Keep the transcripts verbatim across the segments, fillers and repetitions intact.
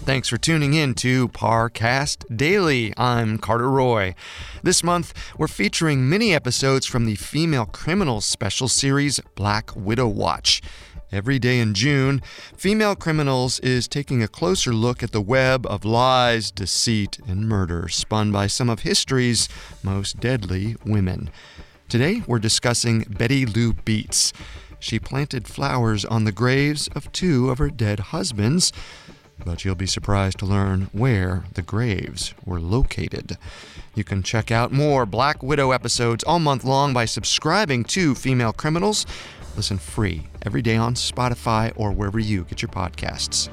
Thanks for tuning in to Parcast Daily. I'm Carter Roy. This month, we're featuring mini episodes from the Female Criminals special series Black Widow Watch. Every day in June, Female Criminals is taking a closer look at the web of lies, deceit, and murder spun by some of history's most deadly women. Today, we're discussing Betty Lou Beets. She planted flowers on the graves of two of her dead husbands, but you'll be surprised to learn where the graves were located. You can check out more Black Widow episodes all month long by subscribing to Female Criminals. Listen free every day on Spotify or wherever you get your podcasts.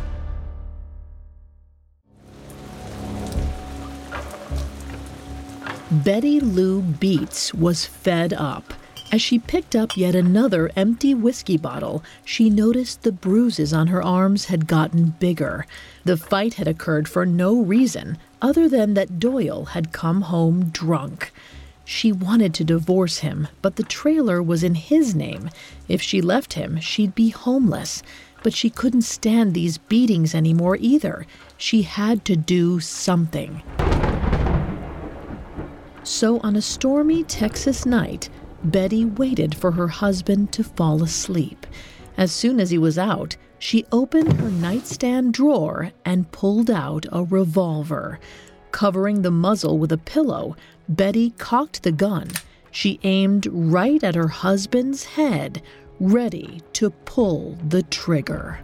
Betty Lou Beets was fed up. As she picked up yet another empty whiskey bottle, she noticed the bruises on her arms had gotten bigger. The fight had occurred for no reason other than that Doyle had come home drunk. She wanted to divorce him, but the trailer was in his name. If she left him, she'd be homeless. But she couldn't stand these beatings anymore either. She had to do something. So on a stormy Texas night, Betty waited for her husband to fall asleep. As soon as he was out, she opened her nightstand drawer and pulled out a revolver. Covering the muzzle with a pillow, Betty cocked the gun. She aimed right at her husband's head, ready to pull the trigger.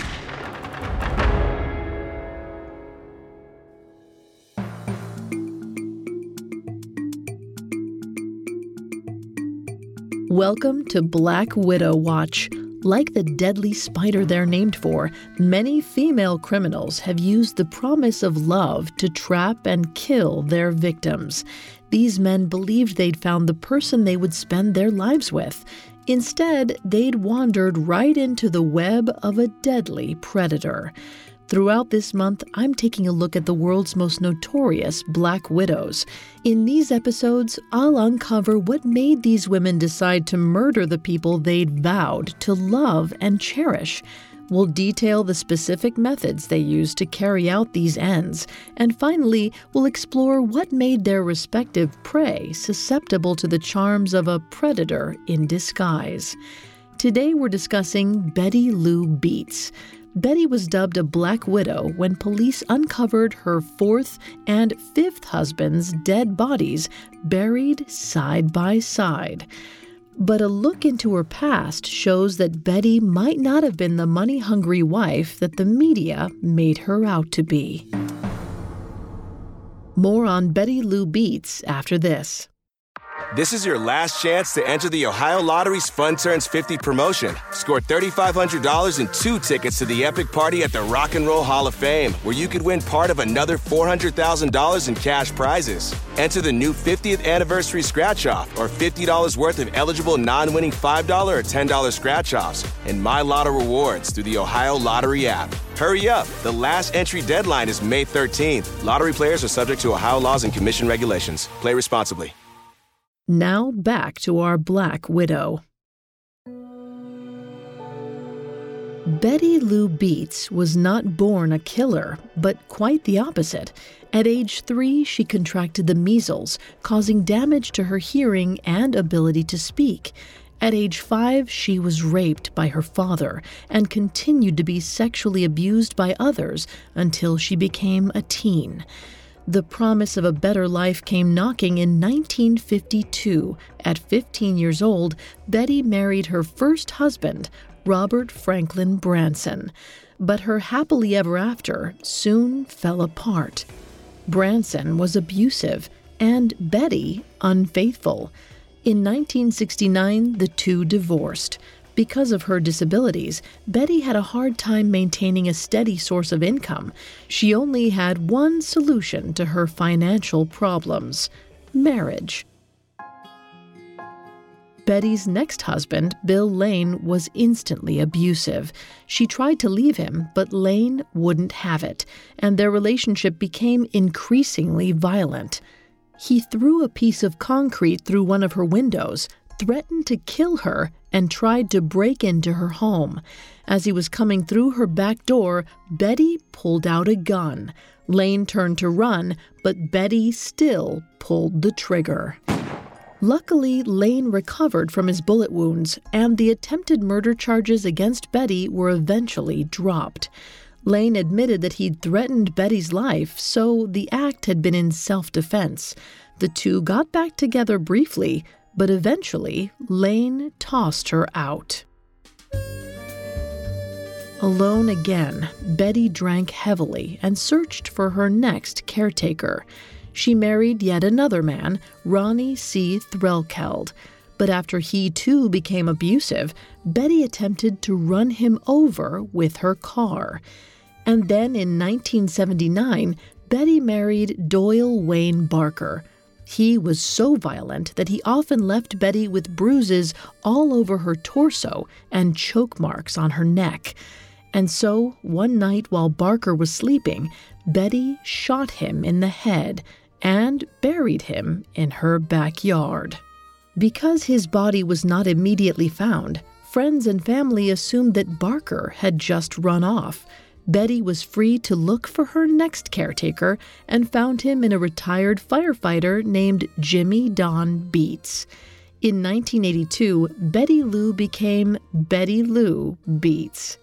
Welcome to Black Widow Watch. Like the deadly spider they're named for, many female criminals have used the promise of love to trap and kill their victims. These men believed they'd found the person they would spend their lives with. Instead, they'd wandered right into the web of a deadly predator. Throughout this month, I'm taking a look at the world's most notorious Black Widows. In these episodes, I'll uncover what made these women decide to murder the people they'd vowed to love and cherish. We'll detail the specific methods they used to carry out these ends. And finally, we'll explore what made their respective prey susceptible to the charms of a predator in disguise. Today, we're discussing Betty Lou Beets. Betty was dubbed a Black Widow when police uncovered her fourth and fifth husband's dead bodies buried side by side. But a look into her past shows that Betty might not have been the money-hungry wife that the media made her out to be. More on Betty Lou Beets after this. This is your last chance to enter the Ohio Lottery's Fun Turns fifty promotion. Score three thousand five hundred dollars and two tickets to the epic party at the Rock and Roll Hall of Fame, where you could win part of another four hundred thousand dollars in cash prizes. Enter the new fiftieth anniversary scratch-off or fifty dollars worth of eligible non-winning five dollars or ten dollars scratch-offs and My Lotto rewards through the Ohio Lottery app. Hurry up. The last entry deadline is May thirteenth. Lottery players are subject to Ohio laws and commission regulations. Play responsibly. Now back to our Black Widow. Betty Lou Beets was not born a killer, but quite the opposite. At age three, she contracted the measles, causing damage to her hearing and ability to speak. At age five, she was raped by her father and continued to be sexually abused by others until she became a teen. The promise of a better life came knocking in nineteen fifty-two. At fifteen years old, Betty married her first husband, Robert Franklin Branson. But her happily ever after soon fell apart. Branson was abusive and Betty unfaithful. In nineteen sixty-nine, the two divorced. Because of her disabilities, Betty had a hard time maintaining a steady source of income. She only had one solution to her financial problems: marriage. Betty's next husband, Bill Lane, was instantly abusive. She tried to leave him, but Lane wouldn't have it, and their relationship became increasingly violent. He threw a piece of concrete through one of her windows, threatened to kill her and tried to break into her home. As he was coming through her back door, Betty pulled out a gun. Lane turned to run, but Betty still pulled the trigger. Luckily, Lane recovered from his bullet wounds, and the attempted murder charges against Betty were eventually dropped. Lane admitted that he'd threatened Betty's life, so the act had been in self-defense. The two got back together briefly, but eventually, Lane tossed her out. Alone again, Betty drank heavily and searched for her next caretaker. She married yet another man, Ronnie C. Threlkeld. But after he too became abusive, Betty attempted to run him over with her car. And then in nineteen seventy-nine, Betty married Doyle Wayne Barker. He was so violent that he often left Betty with bruises all over her torso and choke marks on her neck. And so, one night while Barker was sleeping, Betty shot him in the head and buried him in her backyard. Because his body was not immediately found, friends and family assumed that Barker had just run off. Betty was free to look for her next caretaker and found him in a retired firefighter named Jimmy Don Beats. In nineteen eighty-two, Betty Lou became Betty Lou Beats.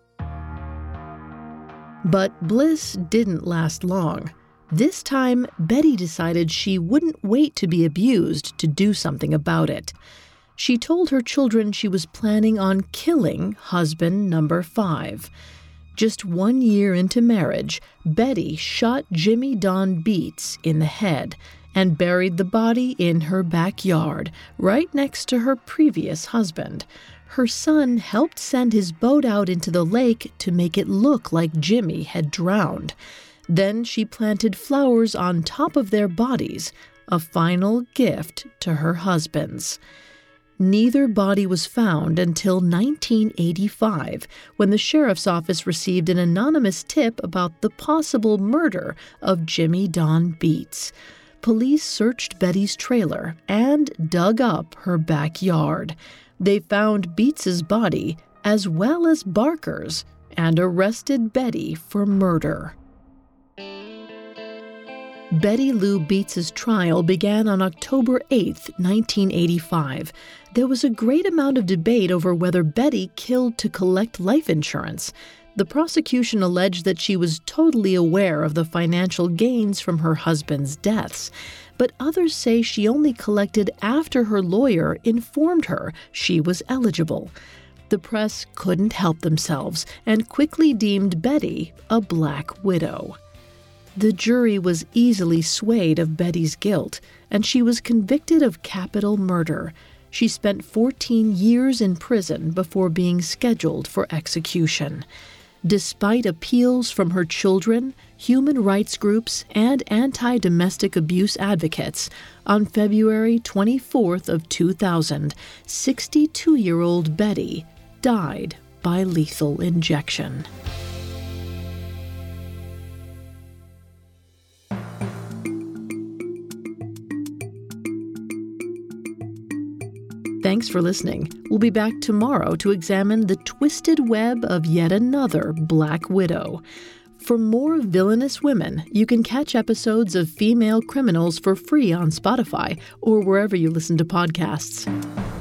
But bliss didn't last long. This time, Betty decided she wouldn't wait to be abused to do something about it. She told her children she was planning on killing husband number five. Just one year into marriage, Betty shot Jimmy Don Beats in the head and buried the body in her backyard, right next to her previous husband. Her son helped send his boat out into the lake to make it look like Jimmy had drowned. Then she planted flowers on top of their bodies, a final gift to her husbands. Neither body was found until nineteen eighty-five, when the sheriff's office received an anonymous tip about the possible murder of Jimmy Don Beats. Police searched Betty's trailer and dug up her backyard. They found Beats's body, as well as Barker's, and arrested Betty for murder. Betty Lou Beats's trial began on October eighth, nineteen eighty-five. There was a great amount of debate over whether Betty killed to collect life insurance. The prosecution alleged that she was totally aware of the financial gains from her husband's deaths, but others say she only collected after her lawyer informed her she was eligible. The press couldn't help themselves and quickly deemed Betty a black widow. The jury was easily swayed of Betty's guilt, and she was convicted of capital murder. She spent fourteen years in prison before being scheduled for execution. Despite appeals from her children, human rights groups, and anti-domestic abuse advocates, on February twenty-fourth of two thousand, sixty-two-year-old Betty died by lethal injection. Thanks for listening. We'll be back tomorrow to examine the twisted web of yet another Black Widow. For more villainous women, you can catch episodes of Female Criminals for free on Spotify or wherever you listen to podcasts.